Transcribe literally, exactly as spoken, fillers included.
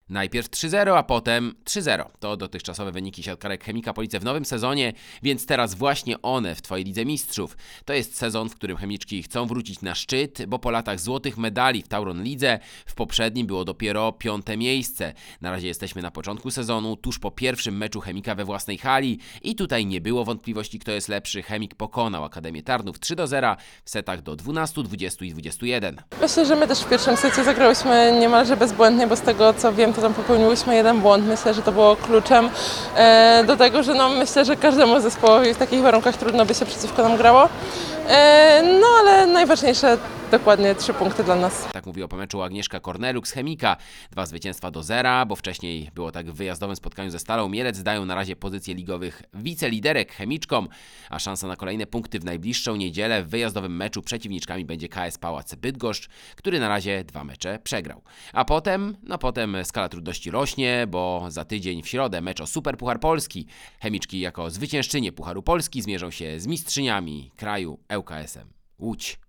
Najpierw trzy zero, a potem trzy zero. To dotychczasowe wyniki siatkarek Chemika Police w nowym sezonie, więc teraz właśnie one w Twojej Lidze Mistrzów. To jest sezon, w którym chemiczki chcą wrócić na szczyt, bo po latach złotych medali w Tauron Lidze w poprzednim było dopiero piąte miejsce. Na razie jesteśmy na początku sezonu, tuż po pierwszym meczu Chemika we własnej hali i tutaj nie było wątpliwości, kto jest lepszy. Chemik pokonał Akademię Tarnów trzy do zera w setach do dwunastu, dwudziestu i dwudziestu jeden. Myślę, że my też w pierwszym secie zagrałyśmy niemalże bezbłędnie, bo z tego co wiem, to tam popełniłyśmy jeden błąd. Myślę, że to było kluczem e, do tego, że no, myślę, że każdemu zespołowi w takich warunkach trudno by się przeciwko nam grało. E, no ale najważniejsze dokładnie trzy punkty dla nas. Tak mówiła po meczu Agnieszka Korneluk z Chemika. Dwa zwycięstwa do zera, bo wcześniej było tak w wyjazdowym spotkaniu ze Stalą Mielec. Dają na razie pozycję ligowych wiceliderek chemiczkom, a szansa na kolejne punkty w najbliższą niedzielę w wyjazdowym meczu przeciwniczkami będzie K S Pałac Bydgoszcz, który na razie dwa mecze przegrał. A potem, no potem skala trudności rośnie, bo za tydzień w środę mecz o Super Puchar Polski. Chemiczki jako zwyciężczynie Pucharu Polski zmierzą się z mistrzyniami kraju L K S-em Łódź.